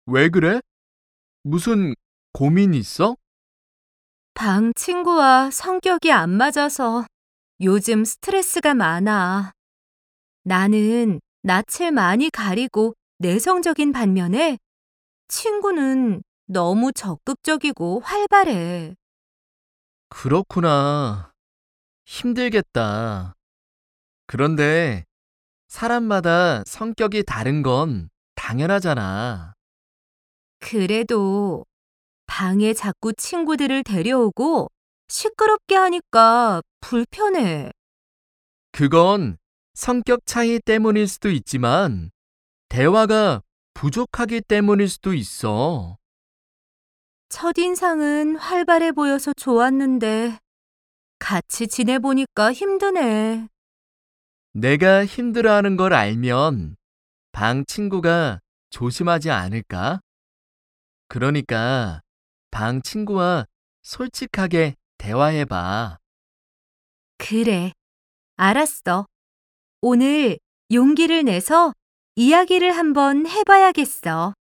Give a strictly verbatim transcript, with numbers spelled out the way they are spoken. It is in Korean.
왜 그래? 무슨 고민 있어? 방 친구와 성격이 안 맞아서 요즘 스트레스가 많아. 나는 낯을 많이 가리고 내성적인 반면에 친구는 너무 적극적이고 활발해. 그렇구나. 힘들겠다. 그런데 사람마다 성격이 다른 건 당연하잖아. 그래도 방에 자꾸 친구들을 데려오고 시끄럽게 하니까 불편해. 그건 성격 차이 때문일 수도 있지만 대화가 부족하기 때문일 수도 있어. 첫인상은 활발해 보여서 좋았는데 같이 지내보니까 힘드네. 내가 힘들어하는 걸 알면 방 친구가 조심하지 않을까? 그러니까 방 친구와 솔직하게 대화해봐. 그래, 알았어. 오늘 용기를 내서 이야기를 한번 해봐야겠어.